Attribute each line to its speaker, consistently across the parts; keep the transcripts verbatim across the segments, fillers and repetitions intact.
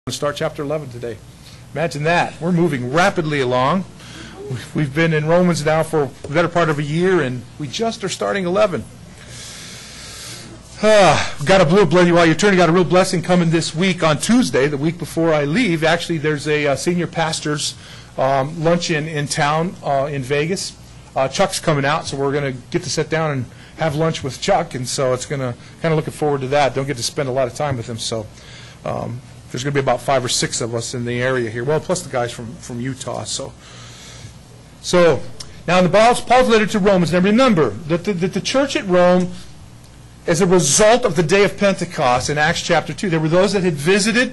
Speaker 1: Start chapter eleven today. Imagine that. We're moving rapidly along. We've been in Romans now for the better part of a year, and we just are starting eleven. Uh, got a blue blessing while you're turning. Got a real blessing coming this week on Tuesday, the week before I leave. Actually, there's a uh, senior pastors um, luncheon in town uh, in Vegas. Uh, Chuck's coming out, so we're going to get to sit down and have lunch with Chuck, and so it's going to kind of looking forward to that. Don't get to spend a lot of time with him, so. Um, There's going to be about five or six of us in the area here. Well, plus the guys from, from Utah. So, so now in the Paul's, Paul's letter to Romans, now remember that the, that the church at Rome, as a result of the day of Pentecost in Acts chapter two, there were those that had visited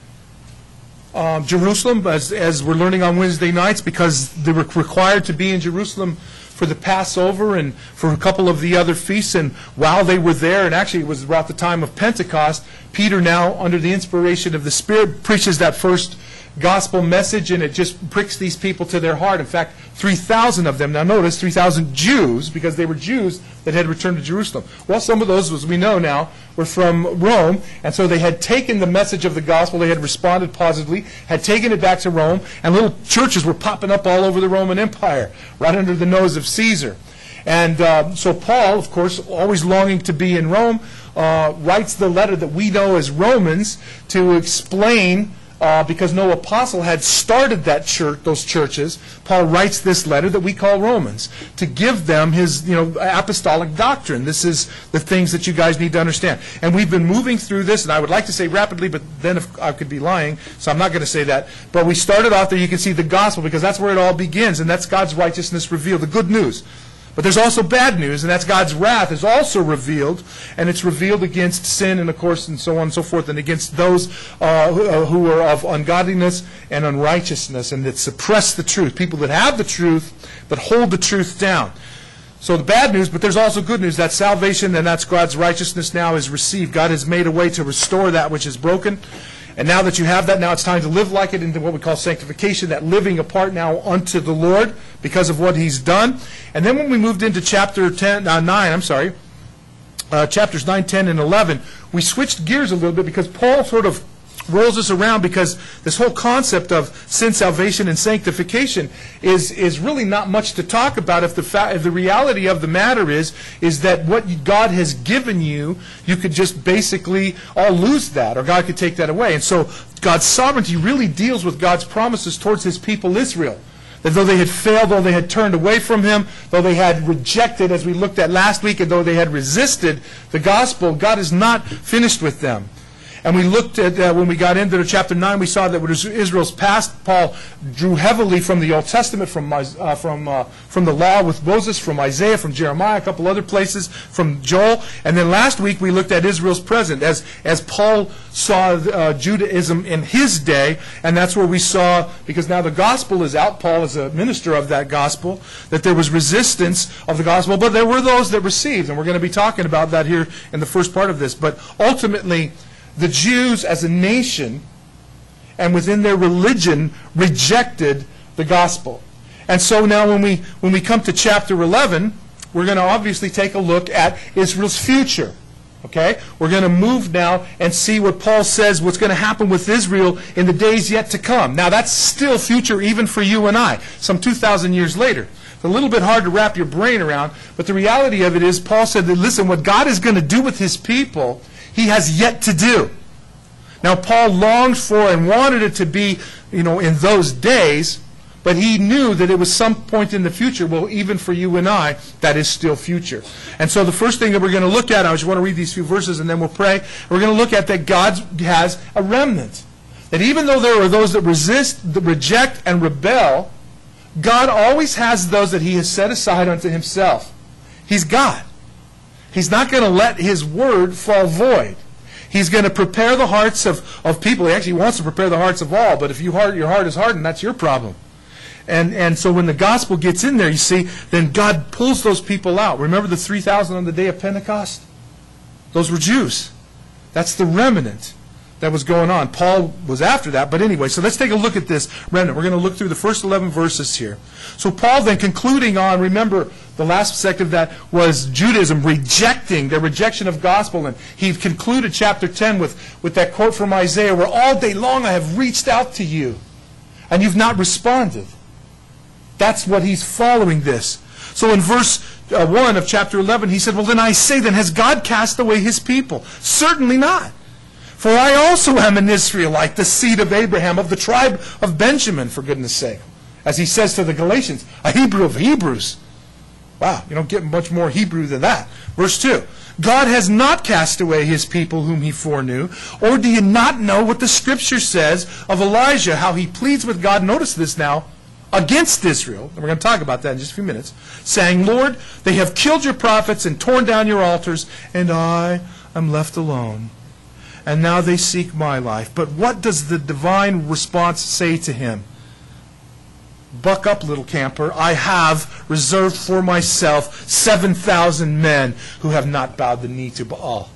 Speaker 1: um, Jerusalem, as, as we're learning on Wednesday nights, because they were required to be in Jerusalem for the Passover and for a couple of the other feasts. And while they were there, and actually it was about the time of Pentecost, Peter now, under the inspiration of the Spirit, preaches that first gospel message, and it just pricks these people to their heart. In fact, three thousand of them, now notice, three thousand Jews, because they were Jews that had returned to Jerusalem. Well, some of those, as we know now, were from Rome, and so they had taken the message of the gospel, they had responded positively, had taken it back to Rome, and little churches were popping up all over the Roman Empire, right under the nose of Caesar. And uh, so Paul, of course, always longing to be in Rome, uh, writes the letter that we know as Romans to explain, uh, because no apostle had started that church, those churches, Paul writes this letter that we call Romans to give them his, you know, apostolic doctrine. This is the things that you guys need to understand. And we've been moving through this, and I would like to say rapidly, but then if I could be lying, so I'm not going to say that. But we started off there, you can see the gospel, because that's where it all begins, and that's God's righteousness revealed, the good news. But there's also bad news, and that's God's wrath is also revealed, and it's revealed against sin, and of course, and so on and so forth, and against those uh, who, uh, who are of ungodliness and unrighteousness, and that suppress the truth. People that have the truth, but hold the truth down. So the bad news, but there's also good news. That salvation, and that's God's righteousness now is received. God has made a way to restore that which is broken. And now that you have that, now it's time to live like it into what we call sanctification, that living apart now unto the Lord because of what He's done. And then when we moved into chapter ten, uh, nine, I'm sorry, uh, chapters nine, ten, and eleven, we switched gears a little bit because Paul sort of rolls us around, because this whole concept of sin, salvation, and sanctification is is really not much to talk about if the fa- if the reality of the matter is is that what God has given you, you could just basically all lose that, or God could take that away. And so God's sovereignty really deals with God's promises towards His people Israel. That though they had failed, though they had turned away from Him, though they had rejected, as we looked at last week, and though they had resisted the gospel, God is not finished with them. And we looked at, uh, when we got into chapter nine, we saw that what Israel's past, Paul drew heavily from the Old Testament, from uh, from uh, from the law with Moses, from Isaiah, from Jeremiah, a couple other places, from Joel. And then last week we looked at Israel's present, as, as Paul saw uh, Judaism in his day. And that's where we saw, because now the gospel is out, Paul is a minister of that gospel, that there was resistance of the gospel, but there were those that received. And we're going to be talking about that here in the first part of this. But ultimately, the Jews as a nation and within their religion rejected the gospel. And so now when we when we come to chapter eleven, we're going to obviously take a look at Israel's future. Okay? We're going to move now and see what Paul says, what's going to happen with Israel in the days yet to come. Now that's still future even for you and I, some two thousand years later. It's a little bit hard to wrap your brain around, but the reality of it is Paul said that, listen, what God is going to do with His people, He has yet to do. Now, Paul longed for and wanted it to be, you know, in those days, but he knew that it was some point in the future. Well, even for you and I, that is still future. And so the first thing that we're going to look at, I just want to read these few verses and then we'll pray. We're going to look at that God has a remnant. That even though there are those that resist, that reject, and rebel, God always has those that He has set aside unto Himself. He's God. He's not going to let His word fall void. He's going to prepare the hearts of, of people. He actually wants to prepare the hearts of all, but if you heart, your heart is hardened, that's your problem. And, and so when the gospel gets in there, you see, then God pulls those people out. Remember the three thousand on the day of Pentecost? Those were Jews. That's the remnant. that was going on. Paul was after that, but anyway, so let's take a look at this remnant. We're going to look through the first eleven verses here. So Paul then concluding on, remember, the last second of that was Judaism rejecting, their rejection of gospel, and he concluded chapter ten with, with that quote from Isaiah, where all day long I have reached out to you, and you've not responded. That's what he's following this. So in verse uh, one of chapter eleven, he said, well, then I say, then has God cast away his people? Certainly not. For I also am an Israelite, the seed of Abraham, of the tribe of Benjamin, for goodness sake. As he says to the Galatians, a Hebrew of Hebrews. Wow, you don't get much more Hebrew than that. Verse two, God has not cast away his people whom he foreknew. Or do you not know what the Scripture says of Elijah, how he pleads with God, notice this now, against Israel, and we're going to talk about that in just a few minutes, saying, Lord, they have killed your prophets and torn down your altars, and I am left alone. And now they seek my life. But what does the divine response say to him? Buck up, little camper. I have reserved for myself seven thousand men who have not bowed the knee to Baal.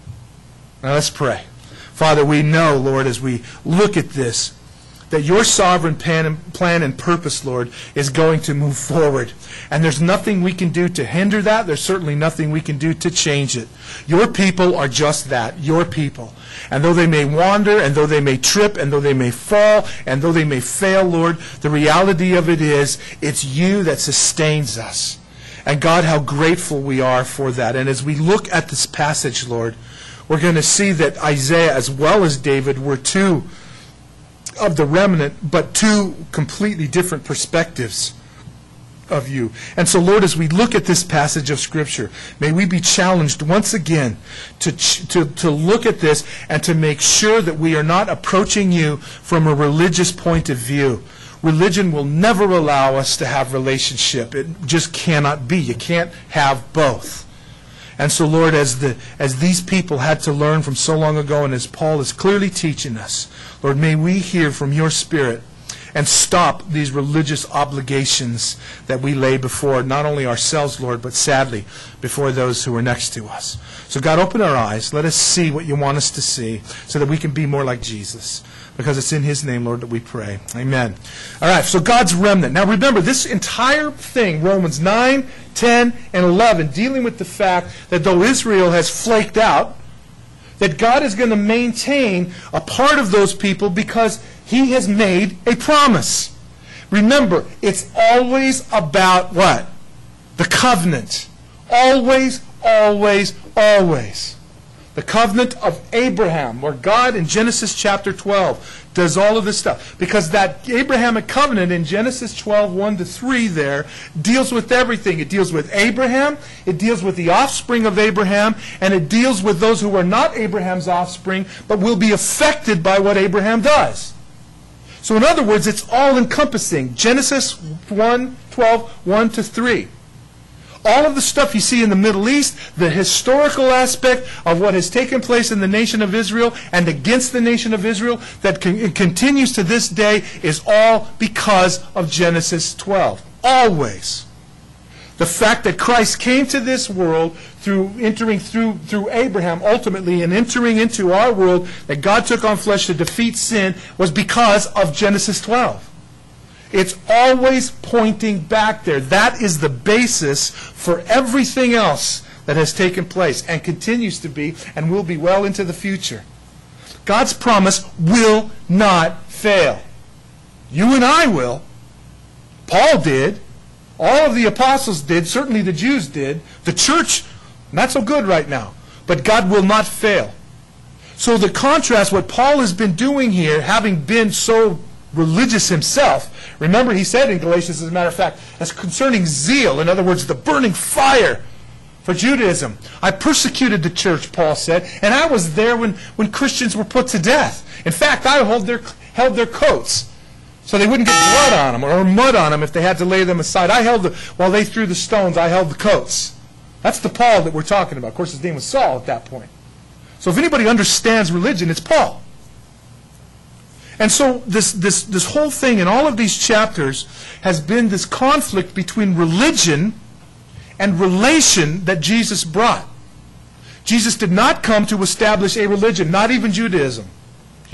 Speaker 1: Now let's pray. Father, we know, Lord, as we look at this, that your sovereign plan and purpose, Lord, is going to move forward. And there's nothing we can do to hinder that. There's certainly nothing we can do to change it. Your people are just that, your people. And though they may wander, and though they may trip, and though they may fall, and though they may fail, Lord, the reality of it is, it's you that sustains us. And God, how grateful we are for that. And as we look at this passage, Lord, we're going to see that Isaiah, as well as David, were two of the remnant, but two completely different perspectives of you. And so, Lord, as we look at this passage of Scripture, may we be challenged once again to, to, to look at this and to make sure that we are not approaching you from a religious point of view. Religion will never allow us to have relationship. It just cannot be. You can't have both. And so, Lord, as the as these people had to learn from so long ago, and as Paul is clearly teaching us, Lord, may we hear from your Spirit and stop these religious obligations that we lay before not only ourselves, Lord, but sadly before those who are next to us. So God, open our eyes. Let us see what you want us to see so that we can be more like Jesus. Because it's in his name, Lord, that we pray. Amen. All right, so God's remnant. Now remember, this entire thing, Romans nine, ten, and eleven, dealing with the fact that though Israel has flaked out, that God is going to maintain a part of those people because he has made a promise. Remember, it's always about what? The covenant. Always, always, always. The covenant of Abraham, where God in Genesis chapter twelve does all of this stuff. Because that Abrahamic covenant in Genesis twelve, one to three there deals with everything. It deals with Abraham, it deals with the offspring of Abraham, and it deals with those who are not Abraham's offspring, but will be affected by what Abraham does. So in other words, it's all-encompassing. Genesis one, twelve, one to three. All of the stuff you see in the Middle East, the historical aspect of what has taken place in the nation of Israel and against the nation of Israel that con- continues to this day is all because of Genesis twelve. Always. The fact that Christ came to this world through entering through, through Abraham ultimately and entering into our world, that God took on flesh to defeat sin, was because of Genesis twelve. It's always pointing back there. That is the basis for everything else that has taken place and continues to be and will be well into the future. God's promise will not fail. You and I will. Paul did. All of the apostles did. Certainly the Jews did. The church, not so good right now. But God will not fail. So the contrast, what Paul has been doing here, having been so religious himself. Remember, he said in Galatians, as a matter of fact, as concerning zeal, in other words, the burning fire for Judaism. I persecuted the church, Paul said, and I was there when, when Christians were put to death. In fact, I held their, held their coats so they wouldn't get blood on them or mud on them if they had to lay them aside. I held the, while they threw the stones, I held the coats. That's the Paul that we're talking about. Of course, his name was Saul at that point. So if anybody understands religion, it's Paul. And so this, this, this whole thing in all of these chapters has been this conflict between religion and relation that Jesus brought. Jesus did not come to establish a religion, not even Judaism.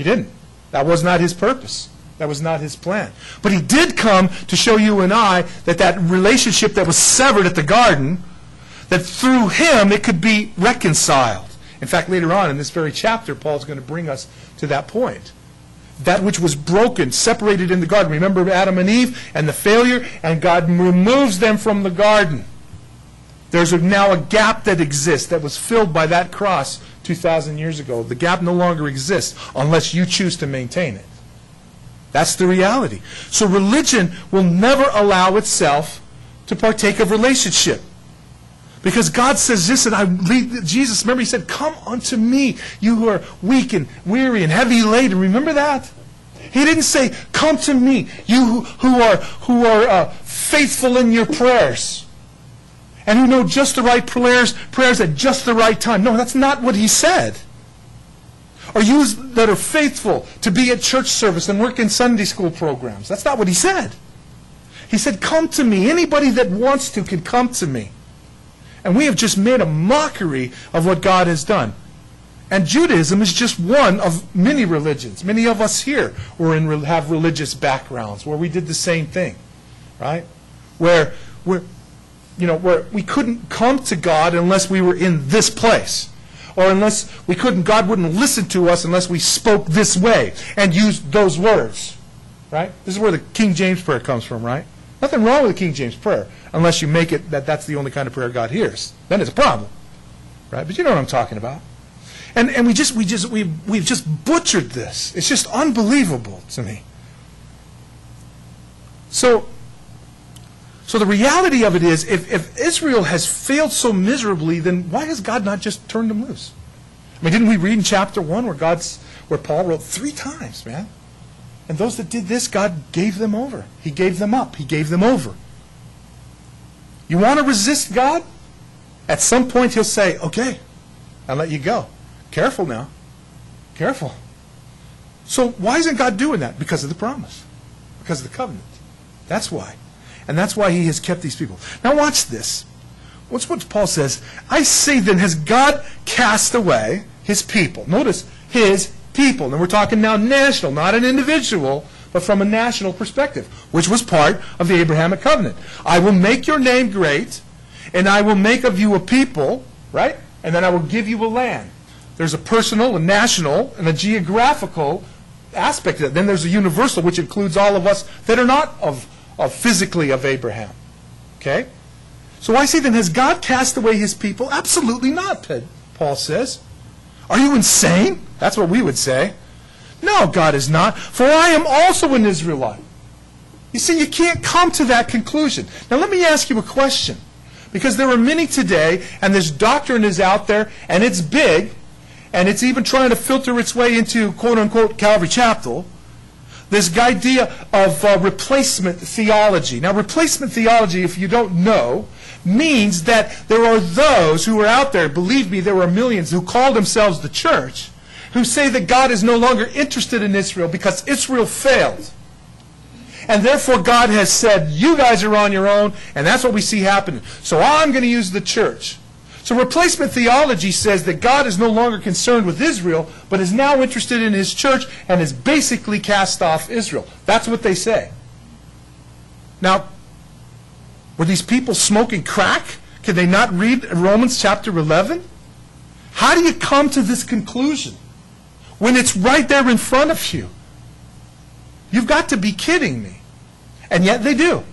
Speaker 1: He didn't. That was not his purpose. That was not his plan. But he did come to show you and I that that relationship that was severed at the garden, that through him it could be reconciled. In fact, later on in this very chapter, Paul's going to bring us to that point. That which was broken, separated in the garden. Remember Adam and Eve and the failure? And God removes them from the garden. There's a, now a gap that exists that was filled by that cross two thousand years ago. The gap no longer exists unless you choose to maintain it. That's the reality. So religion will never allow itself to partake of relationship. Because God says this, and I lead, Jesus, remember he said, come unto me, you who are weak and weary and heavy laden. Remember that? He didn't say, come to me, you who, who are, who are uh, faithful in your prayers. And who know just the right prayers, prayers at just the right time. No, that's not what he said. Or you that are faithful to be at church service and work in Sunday school programs. That's not what he said. He said, come to me. Anybody that wants to can come to me. And we have just made a mockery of what God has done. And Judaism is just one of many religions. Many of us here were in, have religious backgrounds where we did the same thing, right? Where, where, you know, where we couldn't come to God unless we were in this place. Or unless we couldn't, God wouldn't listen to us unless we spoke this way and used those words, right? This is where the King James Prayer comes from, right? Nothing wrong with the King James Prayer, unless you make it that that's the only kind of prayer God hears. Then it's a problem, right? But you know what I'm talking about. And and we just we just we we've just butchered this. It's just unbelievable to me. So so the reality of it is, if if Israel has failed so miserably, then why has God not just turned them loose? I mean, didn't we read in chapter one where God's where Paul wrote three times, man? And those that did this, God gave them over. He gave them up. He gave them over. You want to resist God? At some point he'll say, okay, I'll let you go. Careful now. Careful. So why isn't God doing that? Because of the promise. Because of the covenant. That's why. And that's why he has kept these people. Now watch this. What's what Paul says? I say then, has God cast away his people? Notice, his people. And we're talking now national, not an individual, but from a national perspective, which was part of the Abrahamic covenant. I will make your name great, and I will make of you a people, right? And then I will give you a land. There's a personal, a national, and a geographical aspect of it. Then there's a universal, which includes all of us that are not of, of physically of Abraham. Okay? So I say then, has God cast away his people? Absolutely not, Paul says. Are you insane? That's what we would say. No, God is not. For I am also an Israelite. You see, you can't come to that conclusion. Now let me ask you a question. Because there are many today, and this doctrine is out there, and it's big, and it's even trying to filter its way into quote-unquote Calvary Chapel, this idea of uh, replacement theology. Now replacement theology, if you don't know, means that there are those who are out there, believe me, there are millions who call themselves the church, who say that God is no longer interested in Israel because Israel failed. And therefore God has said, you guys are on your own, and that's what we see happening. So I'm going to use the church. So replacement theology says that God is no longer concerned with Israel, but is now interested in his church and has basically cast off Israel. That's what they say. Now, were these people smoking crack? Could they not read Romans chapter eleven? How do you come to this conclusion when it's right there in front of you? You've got to be kidding me. And yet they do.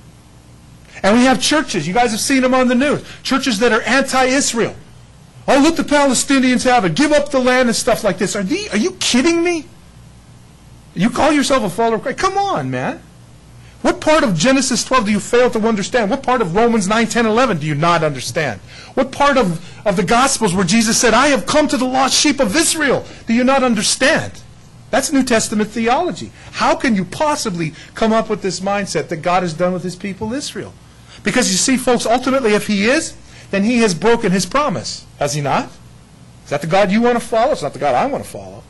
Speaker 1: And we have churches, you guys have seen them on the news, churches that are anti-Israel. Oh, let the Palestinians have it. Give up the land and stuff like this. Are, they, are you kidding me? You call yourself a follower of Christ? Come on, man. What part of Genesis twelve do you fail to understand? What part of Romans nine, ten, eleven do you not understand? What part of, of the Gospels where Jesus said, I have come to the lost sheep of Israel, do you not understand? That's New Testament theology. How can you possibly come up with this mindset that God has done with his people Israel? Because you see, folks, ultimately if he is, then he has broken his promise. Has he not? Is that the God you want to follow? It's not the God I want to follow.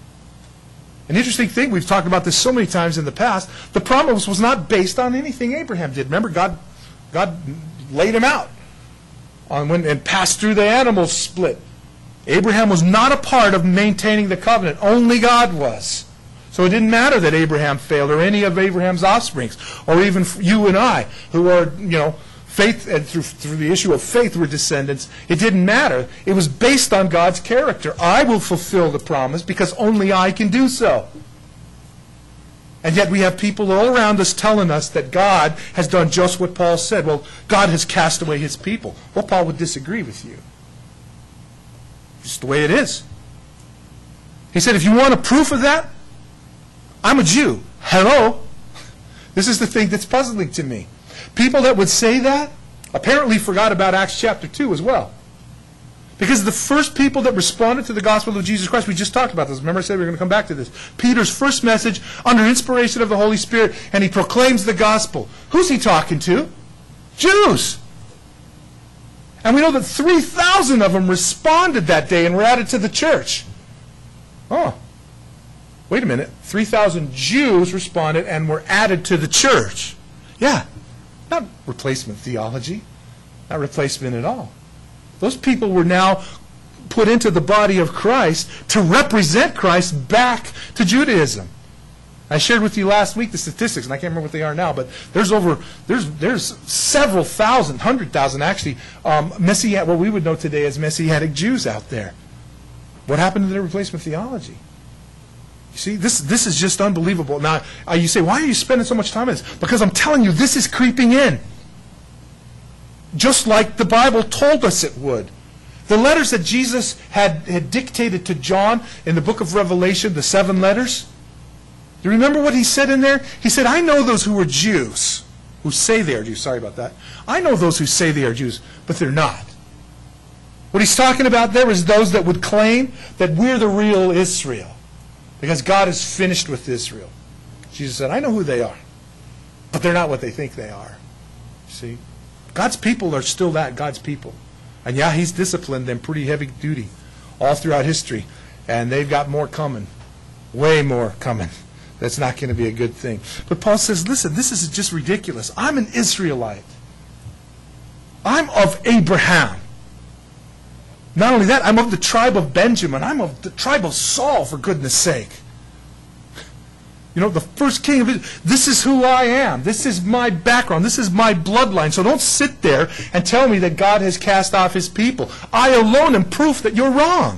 Speaker 1: An interesting thing, we've talked about this so many times in the past, the promise was not based on anything Abraham did. Remember, God, God laid him out on when, and passed through the animal split Abraham was not a part of maintaining the covenant. Only God was. So it didn't matter that Abraham failed, or any of Abraham's offsprings, or even you and I, who are, you know, faith, and through, through the issue of faith were descendants. It didn't matter. It was based on God's character. I will fulfill the promise because only I can do so. And yet we have people all around us telling us that God has done just what Paul said. Well, God has cast away his people. Well, Paul would disagree with you. Just the way it is. He said, if you want a proof of that, I'm a Jew. Hello? This is the thing that's puzzling to me. People that would say that apparently forgot about Acts chapter two as well. Because the first people that responded to the gospel of Jesus Christ, we just talked about this. Remember I said we were going to come back to this. Peter's first message under inspiration of the Holy Spirit, and he proclaims the gospel. Who's he talking to? Jews. And we know that three thousand of them responded that day and were added to the church. Oh, wait a minute. three thousand Jews responded and were added to the church. Yeah, not replacement theology. Not replacement at all. Those people were now put into the body of Christ to represent Christ back to Judaism. I shared with you last week the statistics, and I can't remember what they are now, but there's over, there's there's several thousand, hundred thousand actually, um, Messianic, what we would know today as Messianic Jews out there. What happened to their replacement theology? You see, this this is just unbelievable. Now, uh, you say, why are you spending so much time on this? Because I'm telling you, this is creeping in. Just like the Bible told us it would. The letters that Jesus had, had dictated to John in the book of Revelation, the seven letters, you remember what he said in there? He said, I know those who are Jews, who say they are Jews. Sorry about that. I know those who say they are Jews, but they're not. What he's talking about there is those that would claim that we're the real Israel, because God is finished with Israel. Jesus said, I know who they are, but they're not what they think they are. See? God's people are still that, God's people. And yeah, he's disciplined them pretty heavy duty all throughout history. And they've got more coming. Way more coming. That's not going to be a good thing. But Paul says, listen, this is just ridiculous. I'm an Israelite. I'm of Abraham. Not only that, I'm of the tribe of Benjamin. I'm of the tribe of Saul, for goodness sake. You know, the first king of Israel. This is who I am. This is my background. This is my bloodline. So don't sit there and tell me that God has cast off his people. I alone am proof that you're wrong.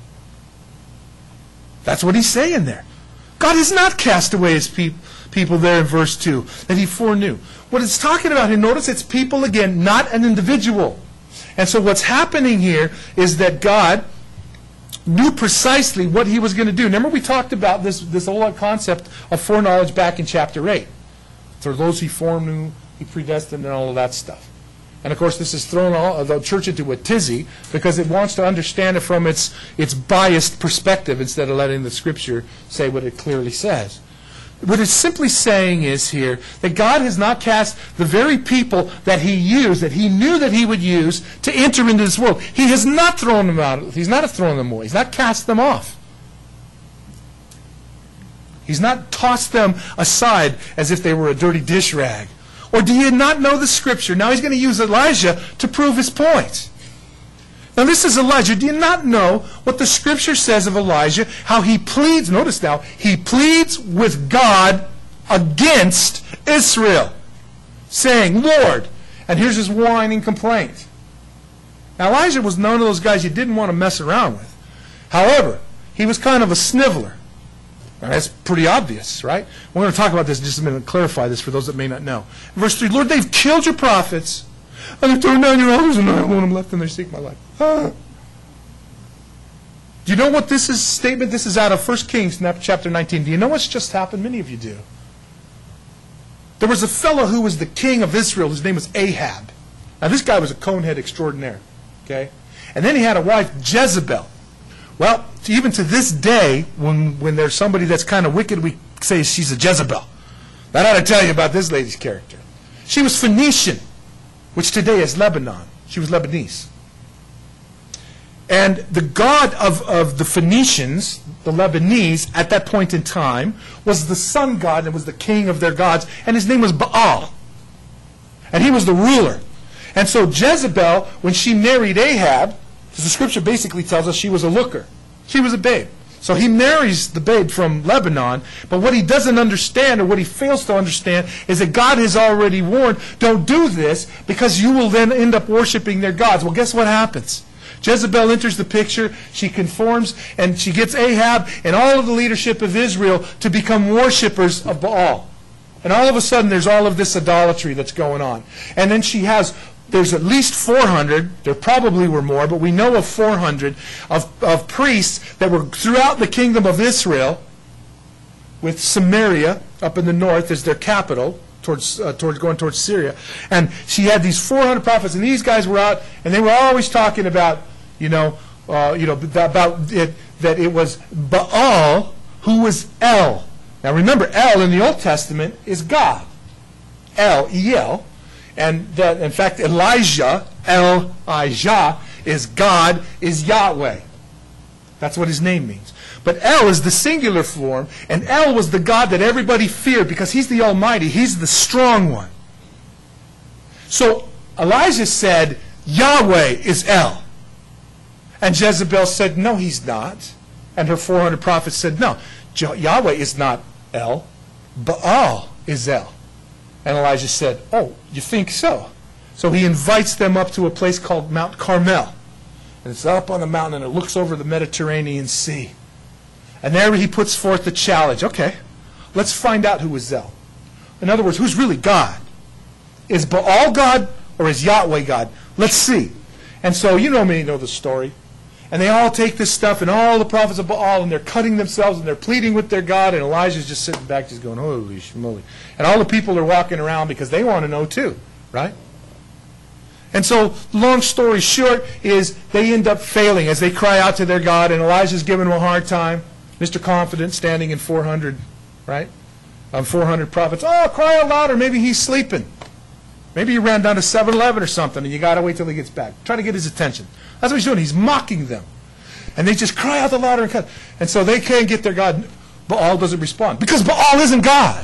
Speaker 1: That's what he's saying there. God has not cast away his pe- people there in verse two, that he foreknew. What it's talking about here, notice it's people again, not an individual. And so what's happening here is that God knew precisely what he was going to do. Remember we talked about this, this whole concept of foreknowledge back in chapter eight. For those he foreknew, he predestined, and all of that stuff. And of course this has thrown all, the church into a tizzy because it wants to understand it from its, its biased perspective instead of letting the Scripture say what it clearly says. What it's simply saying is here that God has not cast the very people that he used, that he knew that he would use to enter into this world. He has not thrown them out. He's not thrown them away. He's not cast them off. He's not tossed them aside as if they were a dirty dish rag. Or do you not know the Scripture? Now he's going to use Elijah to prove his point. Now this is Elijah. Do you not know what the Scripture says of Elijah? How he pleads, notice now, he pleads with God against Israel, saying, Lord, and here's his whining complaint. Now Elijah was none of those guys you didn't want to mess around with. However, he was kind of a sniveler. And that's pretty obvious, right? We're going to talk about this in just a minute and clarify this for those that may not know. Verse three, Lord, they've killed your prophets, and they've torn down your altars, and I alone am left, and they seek my life. Ah. Do you know what this is statement? This is out of First Kings chapter nineteen. Do you know what's just happened? Many of you do. There was a fellow who was the king of Israel. His name was Ahab. Now this guy was a conehead extraordinaire. Okay? And then he had a wife, Jezebel. Well, even to this day, when, when there's somebody that's kind of wicked, we say she's a Jezebel. That ought to tell you about this lady's character. She was Phoenician, which today is Lebanon. She was Lebanese. And the god of, of the Phoenicians, the Lebanese, at that point in time, was the sun god and was the king of their gods, and his name was Baal. And he was the ruler. And so Jezebel, when she married Ahab, Because the scripture basically tells us she was a looker. She was a babe. So he marries the babe from Lebanon, but what he doesn't understand, or what he fails to understand, is that God has already warned, don't do this, because you will then end up worshiping their gods. Well, guess what happens? Jezebel enters the picture, she conforms, and she gets Ahab and all of the leadership of Israel to become worshipers of Baal. And all of a sudden, there's all of this idolatry that's going on. And then she has, there's at least four hundred, there probably were more, but we know of four hundred, of, of priests that were throughout the kingdom of Israel, with Samaria up in the north as their capital, towards, uh, towards going towards Syria. And she had these four hundred prophets, and these guys were out, and they were always talking about, you know, uh, you know, about it, that it was Baal who was El. Now remember, El in the Old Testament is God. El, E L. And that, in fact, Elijah, El-Ijah, is God, is Yahweh. That's what his name means. But El is the singular form, and El was the God that everybody feared because he's the Almighty. He's the strong one. So Elijah said, Yahweh is El. And Jezebel said, no, he's not. And her four hundred prophets said, no, Yahweh is not El. Baal is El. And Elijah said, oh, you think so? So he invites them up to a place called Mount Carmel. And it's up on the mountain, and it looks over the Mediterranean Sea. And there he puts forth the challenge. Okay, let's find out who is El. In other words, who's really God? Is Baal God or is Yahweh God? Let's see. And so, you know me, you know the story. And they all take this stuff, and all the prophets of Baal, and they're cutting themselves, and they're pleading with their God, and Elijah's just sitting back just going, holy schmoly. And all the people are walking around because they want to know too, right? And so, long story short is they end up failing as they cry out to their God, and Elijah's giving them a hard time. Mister Confident standing in four hundred, right? Um, four hundred prophets. Oh, cry out louder. Maybe he's sleeping. Maybe he ran down to seven eleven or something, and you got to wait till he gets back. Try to get his attention. That's what he's doing. He's mocking them. And they just cry out the louder and cut. And so they can't get their God. Baal doesn't respond. Because Baal isn't God.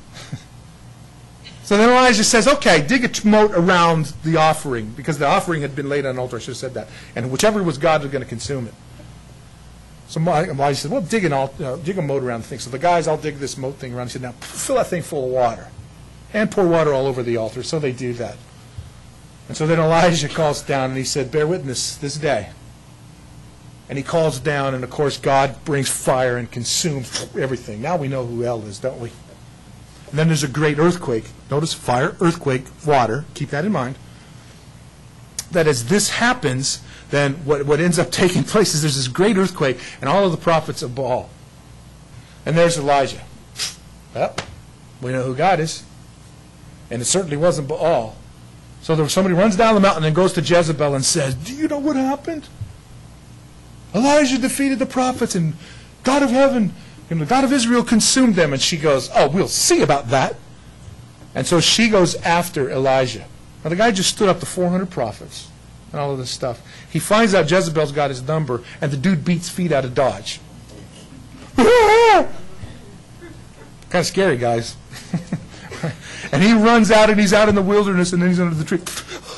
Speaker 1: So then Elijah says, okay, dig a moat around the offering. Because the offering had been laid on an altar. I should have said that. And whichever was God was going to consume it. So Elijah said, well, dig, an alt, uh, dig a moat around the thing. So the guys, I'll dig this moat thing around. He said, now fill that thing full of water. And pour water all over the altar. So they do that. And so then Elijah calls down and he said, bear witness this day. And he calls down, and of course God brings fire and consumes everything. Now we know who El is, don't we? And then there's a great earthquake. Notice fire, earthquake, water. Keep that in mind. That as this happens, then what, what ends up taking place is there's this great earthquake, and all of the prophets of Baal. And there's Elijah. Well, we know who God is. And it certainly wasn't Baal. So there, somebody runs down the mountain and goes to Jezebel and says, do you know what happened? Elijah defeated the prophets, and God of heaven, and the God of Israel consumed them. And she goes, oh, we'll see about that. And so she goes after Elijah. Now the guy just stood up to four hundred prophets and all of this stuff. He finds out Jezebel's got his number, and the dude beats feet out of Dodge. Kind of scary, guys. And he runs out, and he's out in the wilderness, and then he's under the tree.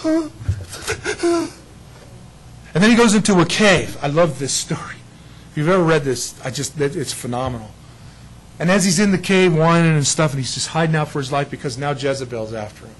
Speaker 1: And then he goes into a cave. I love this story. If you've ever read this, I just it's phenomenal. And as he's in the cave whining and stuff, and he's just hiding out for his life because now Jezebel's after him.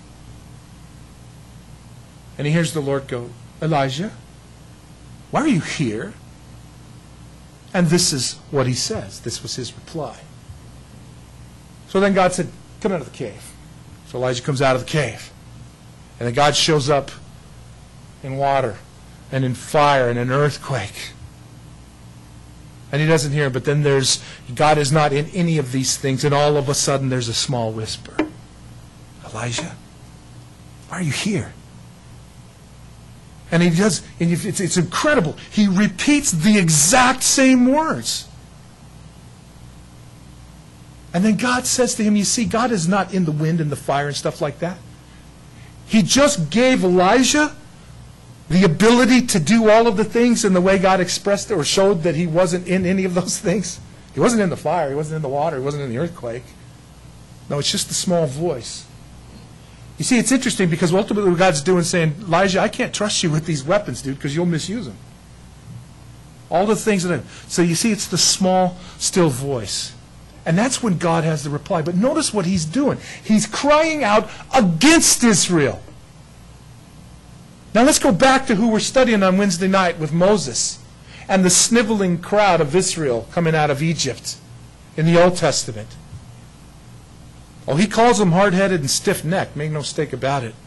Speaker 1: And he hears the Lord go, Elijah, why are you here? And this is what he says. This was his reply. So then God said, come out of the cave. So Elijah comes out of the cave. And then God shows up in water and in fire and an earthquake. And he doesn't hear him, but then there's, God is not in any of these things, and all of a sudden there's a small whisper. Elijah, why are you here? And he does, and it's, it's incredible. He repeats the exact same words. And then God says to him, you see, God is not in the wind and the fire and stuff like that. He just gave Elijah the ability to do all of the things in the way God expressed it or showed that he wasn't in any of those things. He wasn't in the fire. He wasn't in the water. He wasn't in the earthquake. No, it's just the small voice. You see, it's interesting because ultimately what God's doing is saying, Elijah, I can't trust you with these weapons, dude, because you'll misuse them. All the things that. So you see, it's the small, still voice. And that's when God has the reply. But notice what he's doing. He's crying out against Israel. Now let's go back to who we're studying on Wednesday night with Moses and the sniveling crowd of Israel coming out of Egypt in the Old Testament. Oh, he calls them hard-headed and stiff-necked. Make no mistake about it.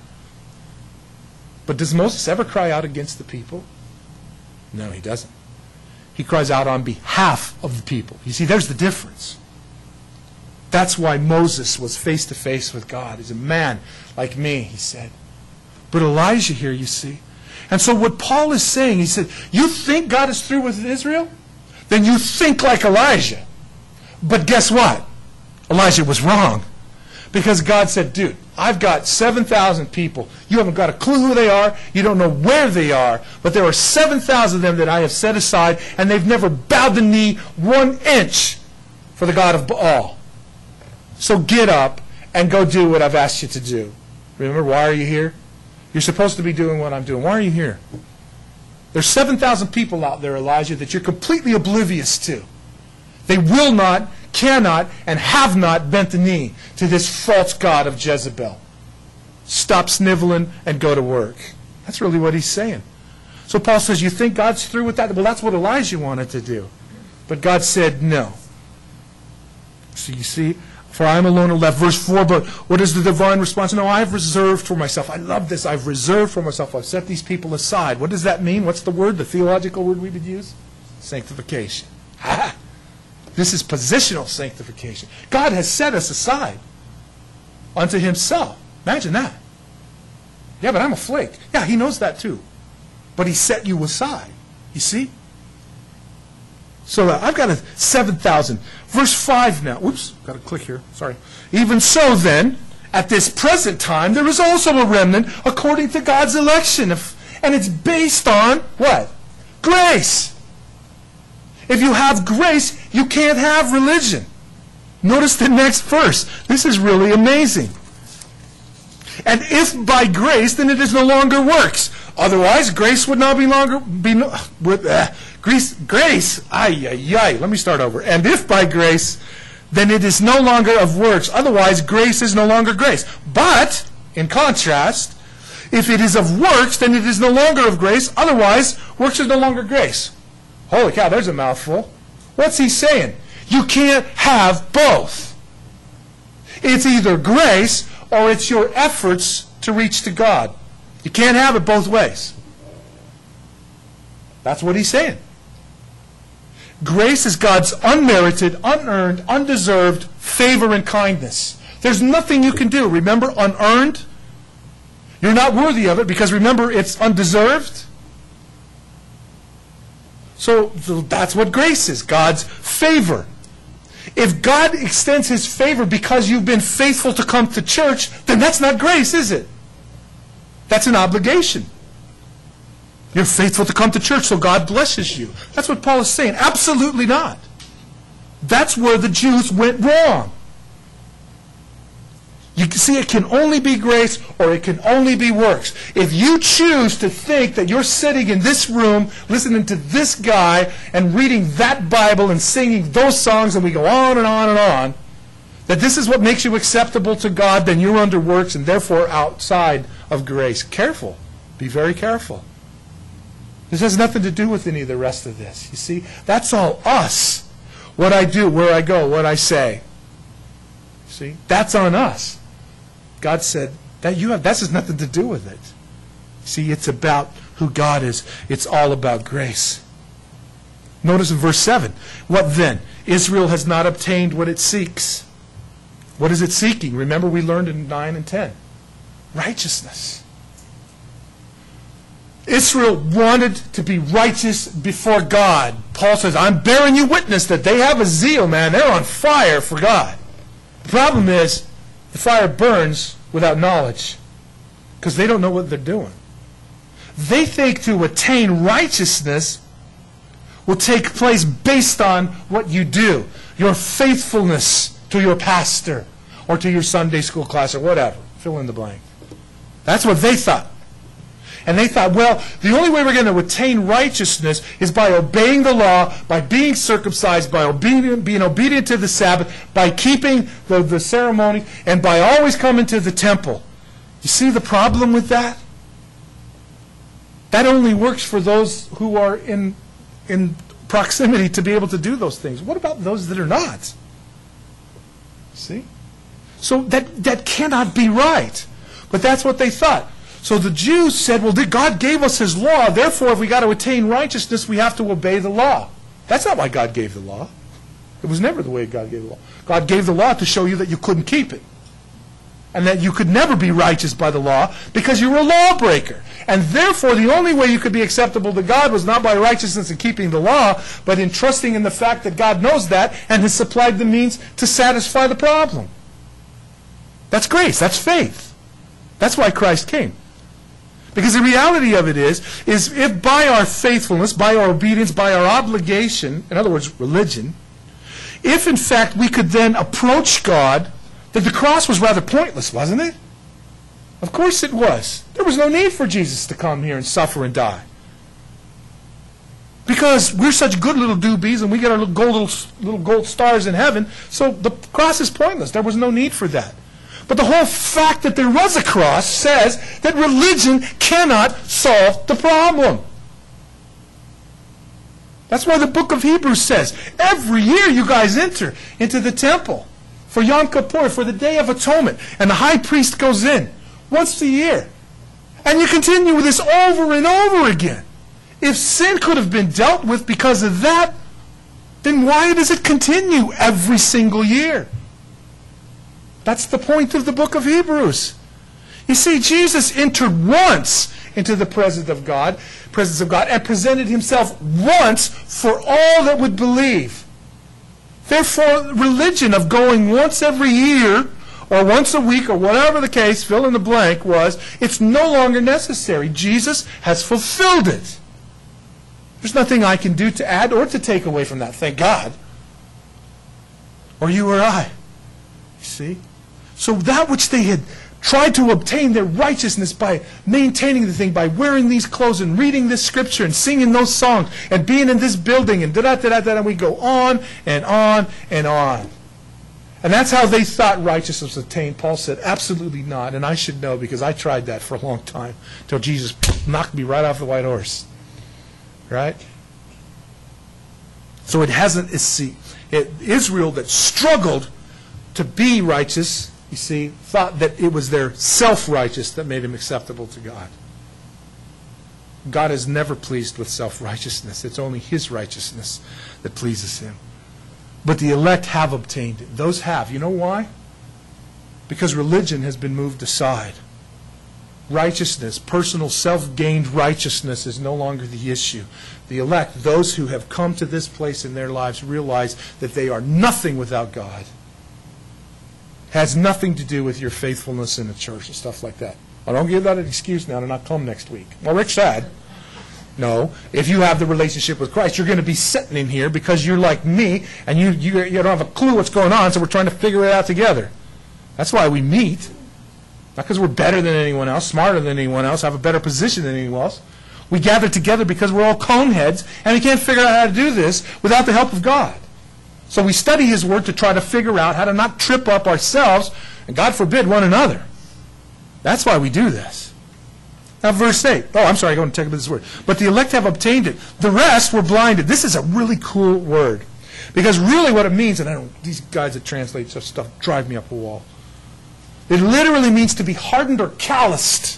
Speaker 1: But does Moses ever cry out against the people? No, he doesn't. He cries out on behalf of the people. You see, there's the difference. That's why Moses was face-to-face with God. He's a man like me, he said. But Elijah here, you see. And so what Paul is saying, he said, you think God is through with Israel? Then you think like Elijah. But guess what? Elijah was wrong. Because God said, dude, I've got seven thousand people. You haven't got a clue who they are. You don't know where they are. But there are seven thousand of them that I have set aside, and they've never bowed the knee one inch for the God of Baal. So get up and go do what I've asked you to do. Remember, why are you here? You're supposed to be doing what I'm doing. Why are you here? There's seven thousand people out there, Elijah, that you're completely oblivious to. They will not, cannot, and have not bent the knee to this false god of Jezebel. Stop sniveling and go to work. That's really what he's saying. So Paul says, you think God's through with that? Well, that's what Elijah wanted to do. But God said no. So you see, for I am alone and left. Verse four, but what is the divine response? No, I have reserved for myself. I love this. I've reserved for myself. I've set these people aside. What does that mean? What's the word, the theological word we would use? Sanctification. Ha! This is positional sanctification. God has set us aside unto himself. Imagine that. Yeah, but I'm a flake. Yeah, he knows that too. But he set you aside. You see? So uh, I've got a seven thousand. Verse five now. Oops, got to click here. Sorry. Even so then, at this present time, there is also a remnant according to God's election. And it's based on what? Grace. If you have grace, you can't have religion. Notice the next verse. This is really amazing. And if by grace, then it is no longer works. Otherwise, grace would not be longer be no, with, uh, grace. Grace, ay ay ay. Let me start over. And if by grace, then it is no longer of works. Otherwise, grace is no longer grace. But in contrast, if it is of works, then it is no longer of grace. Otherwise, works is no longer grace. Holy cow, there's a mouthful. What's he saying? You can't have both. It's either grace or it's your efforts to reach to God. You can't have it both ways. That's what he's saying. Grace is God's unmerited, unearned, undeserved favor and kindness. There's nothing you can do. Remember, unearned? You're not worthy of it because remember, it's undeserved. So that's what grace is, God's favor. If God extends his favor because you've been faithful to come to church, then that's not grace, is it? That's an obligation. You're faithful to come to church, so God blesses you. That's what Paul is saying. Absolutely not. That's where the Jews went wrong. You can see it can only be grace or it can only be works. If you choose to think that you're sitting in this room listening to this guy and reading that Bible and singing those songs and we go on and on and on, that this is what makes you acceptable to God, then you're under works and therefore outside of grace. Careful. Be very careful. This has nothing to do with any of the rest of this. You see, that's all us. What I do, where I go, what I say. See, that's on us. God said, that you have, that has nothing to do with it. See, it's about who God is. It's all about grace. Notice in verse seven, what then? Israel has not obtained what it seeks. What is it seeking? Remember we learned in nine and ten. Righteousness. Israel wanted to be righteous before God. Paul says, I'm bearing you witness that they have a zeal, man. They're on fire for God. The problem is, the fire burns without knowledge because they don't know what they're doing. They think to attain righteousness will take place based on what you do, your faithfulness to your pastor or to your Sunday school class or whatever. Fill in the blank. That's what they thought. And they thought, well, the only way we're going to attain righteousness is by obeying the law, by being circumcised, by obedient, being obedient to the Sabbath, by keeping the, the ceremony, and by always coming to the temple. You see the problem with that? That only works for those who are in, in proximity to be able to do those things. What about those that are not? See? So that, that cannot be right. But that's what they thought. So the Jews said, well, God gave us His law, therefore if we got to attain righteousness, we have to obey the law. That's not why God gave the law. It was never the way God gave the law. God gave the law to show you that you couldn't keep it. And that you could never be righteous by the law because you were a lawbreaker. And therefore, the only way you could be acceptable to God was not by righteousness and keeping the law, but in trusting in the fact that God knows that and has supplied the means to satisfy the problem. That's grace. That's faith. That's why Christ came. Because the reality of it is, is if by our faithfulness, by our obedience, by our obligation, in other words, religion, if in fact we could then approach God, that the cross was rather pointless, wasn't it? Of course it was. There was no need for Jesus to come here and suffer and die. Because we're such good little doobies and we get our little gold, little, little gold stars in heaven, so the cross is pointless. There was no need for that. But the whole fact that there was a cross says that religion cannot solve the problem. That's why the book of Hebrews says, every year you guys enter into the temple for Yom Kippur, for the Day of Atonement, and the high priest goes in once a year. And you continue with this over and over again. If sin could have been dealt with because of that, then why does it continue every single year? That's the point of the book of Hebrews. You see, Jesus entered once into the presence of God, presence of God, and presented Himself once for all that would believe. Therefore, religion of going once every year, or once a week, or whatever the case, fill in the blank was, it's no longer necessary. Jesus has fulfilled it. There's nothing I can do to add or to take away from that, thank God. Or you or I. You see? So that which they had tried to obtain their righteousness by maintaining the thing, by wearing these clothes and reading this scripture and singing those songs and being in this building and da-da-da-da-da, and we go on and on and on. And that's how they thought righteousness was attained. Paul said, absolutely not. And I should know because I tried that for a long time until Jesus knocked me right off the white horse. Right? So it hasn't, it's see, it, Israel that struggled to be righteous, you see, thought that it was their self-righteous that made him acceptable to God. God is never pleased with self-righteousness. It's only His righteousness that pleases Him. But the elect have obtained it. Those have. You know why? Because religion has been moved aside. Righteousness, personal self-gained righteousness is no longer the issue. The elect, those who have come to this place in their lives, realize that they are nothing without God. Has nothing to do with your faithfulness in the church and stuff like that. I don't give that an excuse now to not come next week. Well, Rick said, no, if you have the relationship with Christ, you're going to be sitting in here because you're like me and you, you, you don't have a clue what's going on, so we're trying to figure it out together. That's why we meet. Not because we're better than anyone else, smarter than anyone else, have a better position than anyone else. We gather together because we're all coneheads and we can't figure out how to do this without the help of God. So we study His Word to try to figure out how to not trip up ourselves, and God forbid, one another. That's why we do this. Now verse eight. Oh, I'm sorry, I go and check about this word. But the elect have obtained it. The rest were blinded. This is a really cool word. Because really what it means, and I don't, these guys that translate such stuff drive me up a wall. It literally means to be hardened or calloused.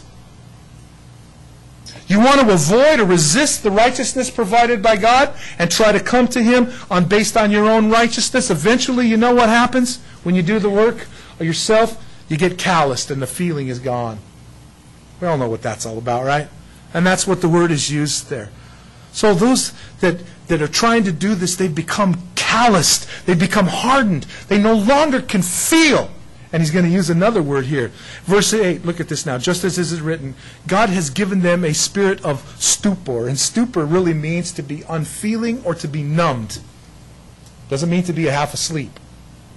Speaker 1: You want to avoid or resist the righteousness provided by God and try to come to Him on based on your own righteousness. Eventually, you know what happens when you do the work of yourself? You get calloused and the feeling is gone. We all know what that's all about, right? And that's what the word is used there. So those that, that are trying to do this, they become calloused. They become hardened. They no longer can feel. And he's going to use another word here. Verse eight, look at this now. Just as is written, God has given them a spirit of stupor. And stupor really means to be unfeeling or to be numbed. Doesn't mean to be a half asleep.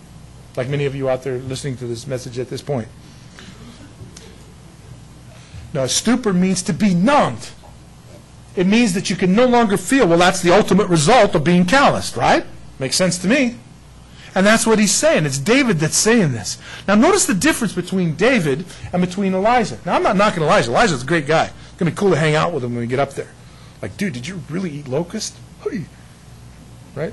Speaker 1: Like many of you out there listening to this message at this point. Now, stupor means to be numbed. It means that you can no longer feel. Well, that's the ultimate result of being calloused, right? Makes sense to me. And that's what he's saying. It's David that's saying this. Now, notice the difference between David and between Elijah. Now, I'm not knocking Elijah. Elijah's a great guy. It's going to be cool to hang out with him when we get up there. Like, dude, did you really eat locust? Right?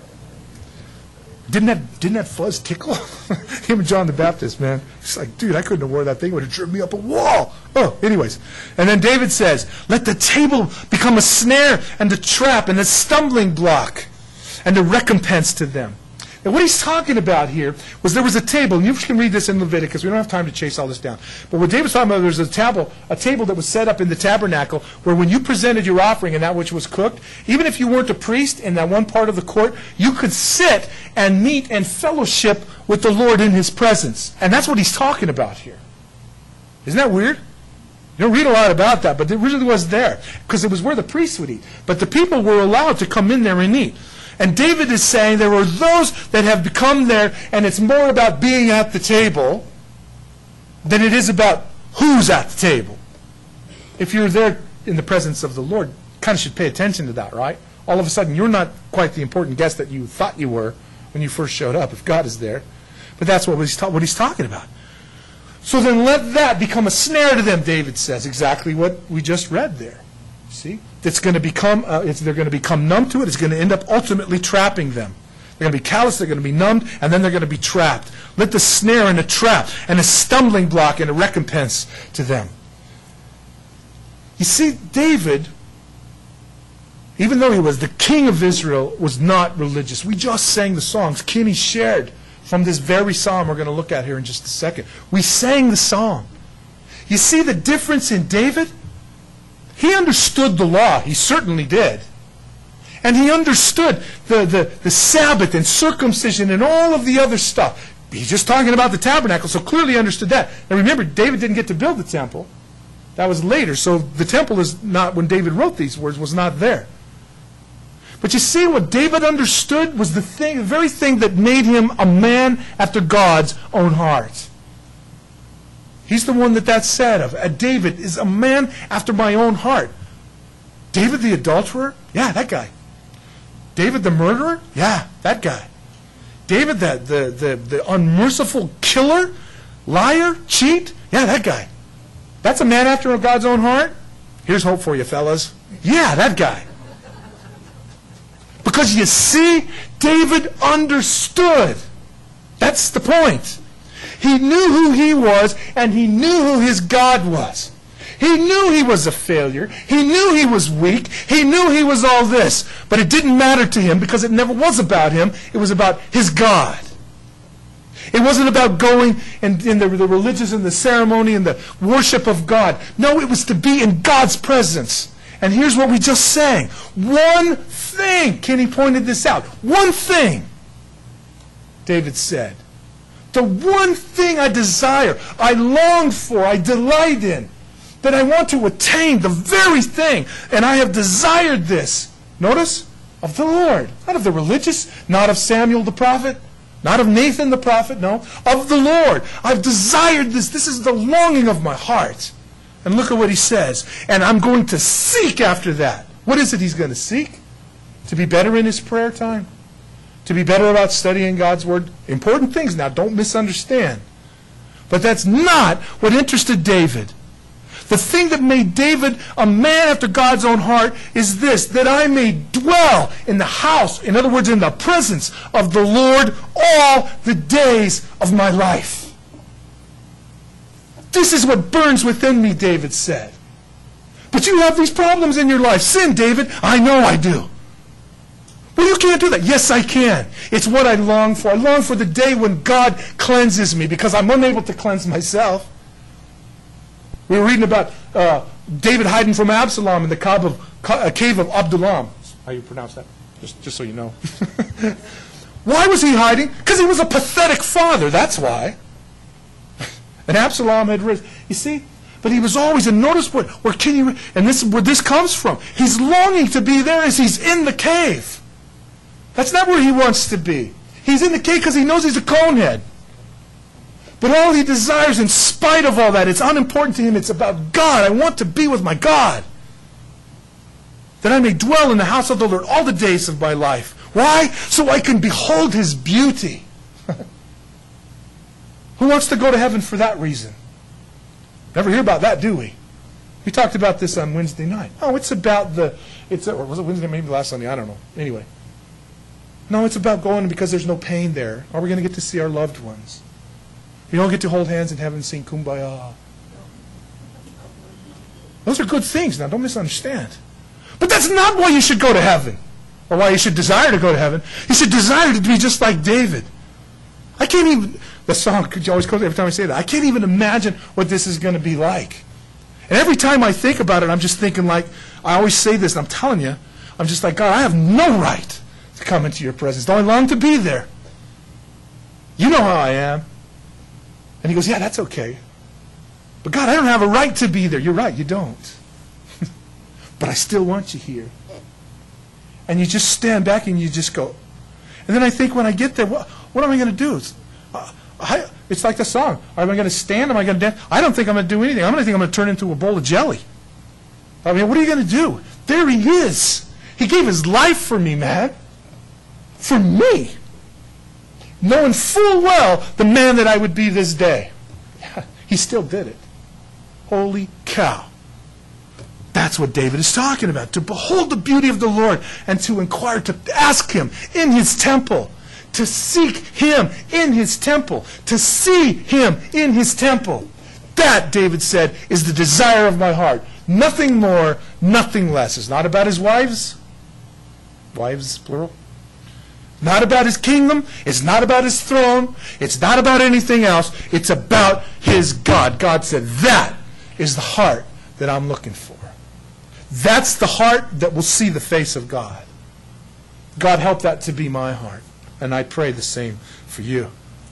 Speaker 1: Didn't that, didn't that fuzz tickle? Him and John the Baptist, man. He's like, dude, I couldn't have worn that thing. It would have driven me up a wall. Oh, anyways. And then David says, let the table become a snare and a trap and a stumbling block and a recompense to them. And what he's talking about here was there was a table, and you can read this in Leviticus. We don't have time to chase all this down. But what David's talking about, there's a table, a table that was set up in the tabernacle where when you presented your offering and that which was cooked, even if you weren't a priest in that one part of the court, you could sit and meet and fellowship with the Lord in his presence. And that's what he's talking about here. Isn't that weird? You don't read a lot about that, but it really was there because it was where the priests would eat. But the people were allowed to come in there and eat. And David is saying there are those that have become there, and it's more about being at the table than it is about who's at the table. If you're there in the presence of the Lord, you kind of should pay attention to that, right? All of a sudden, you're not quite the important guest that you thought you were when you first showed up, if God is there. But that's what he's, ta- what he's talking about. So then let that become a snare to them, David says, exactly what we just read there. See? It's going to become, uh, it's, they're going to become numb to it. It's going to end up ultimately trapping them. They're going to be callous, they're going to be numbed, and then they're going to be trapped. Let the snare and a trap and a stumbling block and a recompense to them. You see, David, even though he was the king of Israel, was not religious. We just sang the songs. Kenny shared from this very psalm we're going to look at here in just a second. We sang the song. You see the difference in David? He understood the law. He certainly did. And he understood the, the, the Sabbath and circumcision and all of the other stuff. He's just talking about the tabernacle, so clearly understood that. Now remember, David didn't get to build the temple. That was later. So the temple is not, when David wrote these words, was not there. But you see, what David understood was the thing, the very thing that made him a man after God's own heart. He's the one that that's said of. Uh, David is a man after my own heart. David the adulterer? Yeah, that guy. David the murderer? Yeah, that guy. David the, the, the, the unmerciful killer? Liar? Cheat? Yeah, that guy. That's a man after God's own heart? Here's hope for you, fellas. Yeah, that guy. Because you see, David understood. That's the point. He knew who he was, and he knew who his God was. He knew he was a failure. He knew he was weak. He knew he was all this. But it didn't matter to him because it never was about him. It was about his God. It wasn't about going in, in the, the religious and the ceremony and the worship of God. No, it was to be in God's presence. And here's what we just sang. One thing, Kenny pointed this out. One thing, David said. The one thing I desire, I long for, I delight in, that I want to attain, the very thing, and I have desired this. Notice, of the Lord. Not of the religious, not of Samuel the prophet, not of Nathan the prophet, no. Of the Lord. I've desired this. This is the longing of my heart. And look at what he says. And I'm going to seek after that. What is it he's going to seek? To be better in his prayer time. To be better about studying God's Word. Important things now, don't misunderstand. But that's not what interested David. The thing that made David a man after God's own heart is this, that I may dwell in the house, in other words, in the presence of the Lord all the days of my life. This is what burns within me, David said. But you have these problems in your life. Sin, David. I know I do. Well, you can't do that. Yes, I can. It's what I long for. I long for the day when God cleanses me because I'm unable to cleanse myself. We were reading about uh, David hiding from Absalom in the cave of, uh, cave of Adullam. How you pronounce that? Just, just so you know. Why was he hiding? Because he was a pathetic father. That's why. And Absalom had risen. You see? But he was always, and notice what, where can you, and this is where this comes from. He's longing to be there as he's in the cave. That's not where he wants to be. He's in the cave because he knows he's a conehead. But all he desires, in spite of all that, it's unimportant to him. It's about God. I want to be with my God, that I may dwell in the house of the Lord all the days of my life. Why? So I can behold his beauty. Who wants to go to heaven for that reason? Never hear about that, do we? We talked about this on Wednesday night. Oh, it's about the, it's or was it Wednesday, maybe last Sunday, I don't know. Anyway. No, it's about going because there's no pain there. Are we going to get to see our loved ones? You don't get to hold hands in heaven and sing Kumbaya. Those are good things. Now, don't misunderstand. But that's not why you should go to heaven, or why you should desire to go to heaven. You should desire to be just like David. I can't even, the song always goes every time I say that, I can't even imagine what this is going to be like. And every time I think about it, I'm just thinking like, I always say this, and I'm telling you, I'm just like, God, I have no right to come into your presence. Though I long to be there. You know how I am. And he goes, yeah, that's okay. But God, I don't have a right to be there. You're right, you don't. But I still want you here. And you just stand back and you just go. And then I think when I get there, what, what am I going to do? It's, uh, I, it's like the song. Am I going to stand? Am I going to dance? I don't think I'm going to do anything. I'm going to think I'm going to turn into a bowl of jelly. I mean, what are you going to do? There he is. He gave his life for me, man. For me. Knowing full well the man that I would be this day. He still did it. Holy cow. That's what David is talking about. To behold the beauty of the Lord and to inquire, to ask him in his temple. To seek him in his temple. To see him in his temple. That, David said, is the desire of my heart. Nothing more, nothing less. It's not about his wives. Wives, plural. Not about his kingdom. It's not about his throne. It's not about anything else. It's about his God. God said, that is the heart that I'm looking for. That's the heart that will see the face of God. God, help that to be my heart. And I pray the same for you.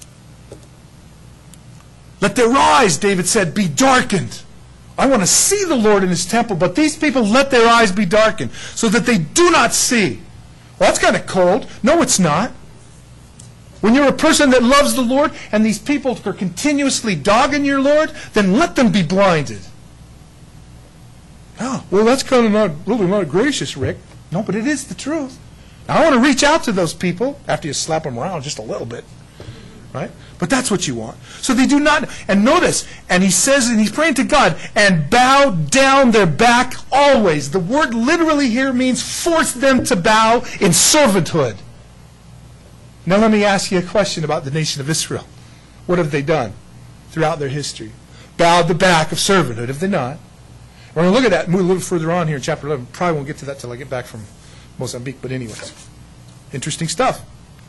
Speaker 1: Let their eyes, David said, be darkened. I want to see the Lord in his temple, but these people let their eyes be darkened so that they do not see. Well, that's kind of cold. No, it's not. When you're a person that loves the Lord and these people are continuously dogging your Lord, then let them be blinded. Oh, well, that's kind of not really not gracious, Rick. No, but it is the truth. Now, I want to reach out to those people after you slap them around just a little bit. Right? But that's what you want. So they do not, and notice, and he says, and he's praying to God, and bow down their back always. The word literally here means force them to bow in servanthood. Now let me ask you a question about the nation of Israel. What have they done throughout their history? Bowed the back of servanthood, have they not? We're going to look at that and move a little further on here in chapter eleven. Probably won't get to that till I get back from Mozambique, but anyways. Interesting stuff.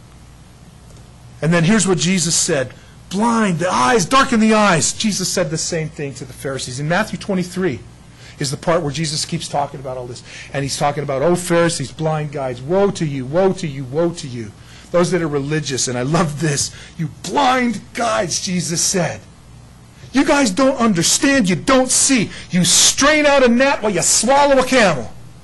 Speaker 1: And then here's what Jesus said. Blind the eyes, darken the eyes. Jesus said the same thing to the Pharisees. In Matthew twenty-three is the part where Jesus keeps talking about all this. And he's talking about, oh, Pharisees, blind guides, woe to you, woe to you, woe to you. Those that are religious, and I love this. You blind guides, Jesus said. You guys don't understand, you don't see. You strain out a gnat while you swallow a camel.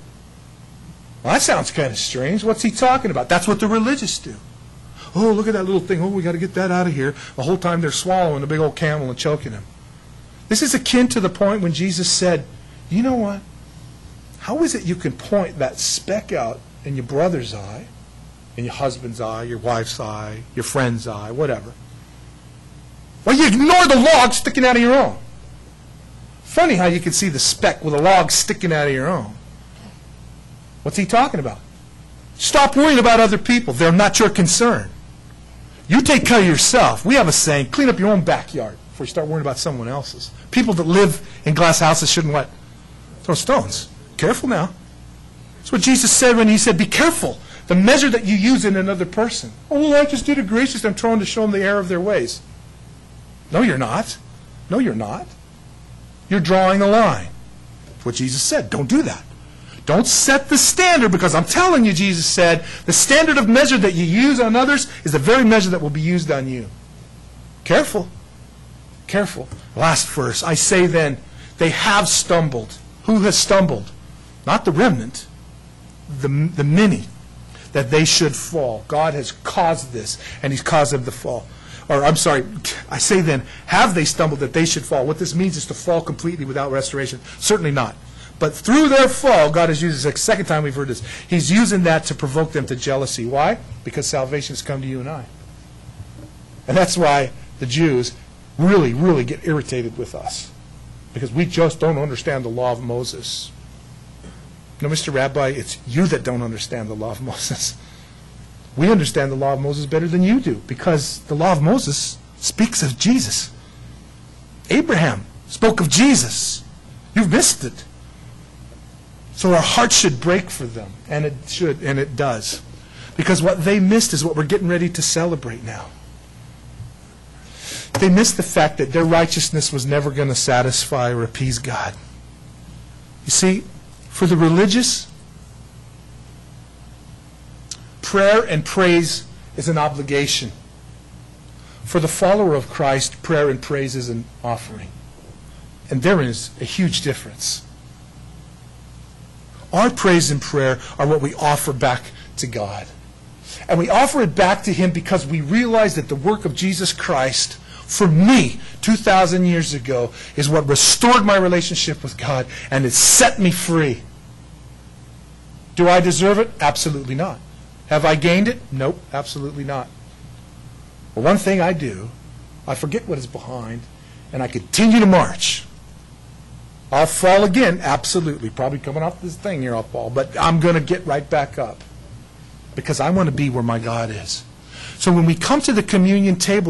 Speaker 1: Well, that sounds kind of strange. What's he talking about? That's what the religious do. Oh, look at that little thing. Oh, we got to get that out of here. The whole time they're swallowing a big old camel and choking him. This is akin to the point when Jesus said, you know what? How is it you can point that speck out in your brother's eye, in your husband's eye, your wife's eye, your friend's eye, whatever? Well, you ignore the log sticking out of your own. Funny how you can see the speck with a log sticking out of your own. What's he talking about? Stop worrying about other people. They're not your concern. You take care of yourself. We have a saying, clean up your own backyard before you start worrying about someone else's. People that live in glass houses shouldn't what? Throw stones. Careful now. That's what Jesus said when he said, be careful. The measure that you use in another person. Oh, well, I just did it gracious. I'm trying to show them the error of their ways. No, you're not. No, you're not. You're drawing a line. That's what Jesus said. Don't do that. Don't set the standard, because I'm telling you, Jesus said, the standard of measure that you use on others is the very measure that will be used on you. Careful. Careful. Last verse. I say then, they have stumbled. Who has stumbled? Not the remnant. The, the many. That they should fall. God has caused this, and he's caused them to fall. or I'm sorry, I say then, have they stumbled that they should fall? What this means is to fall completely without restoration. Certainly not. But through their fall, God has used this. The second time we've heard this. He's using that to provoke them to jealousy. Why? Because salvation has come to you and I. And that's why the Jews really, really get irritated with us. Because we just don't understand the law of Moses. No, Mister Rabbi, it's you that don't understand the law of Moses. We understand the law of Moses better than you do, because the law of Moses speaks of Jesus. Abraham spoke of Jesus. You've missed it. So our hearts should break for them, and it should, and it does. Because what they missed is what we're getting ready to celebrate now. They missed the fact that their righteousness was never going to satisfy or appease God. You see, for the religious, prayer and praise is an obligation. For the follower of Christ, prayer and praise is an offering. And there is a huge difference. Our praise and prayer are what we offer back to God. And we offer it back to Him because we realize that the work of Jesus Christ, for me, two thousand years ago, is what restored my relationship with God, and it set me free. Do I deserve it? Absolutely not. Have I gained it? Nope, absolutely not. But one thing I do, I forget what is behind, and I continue to march. I'll fall again, absolutely. Probably coming off this thing here, I'll fall. But I'm going to get right back up because I want to be where my God is. So when we come to the communion table,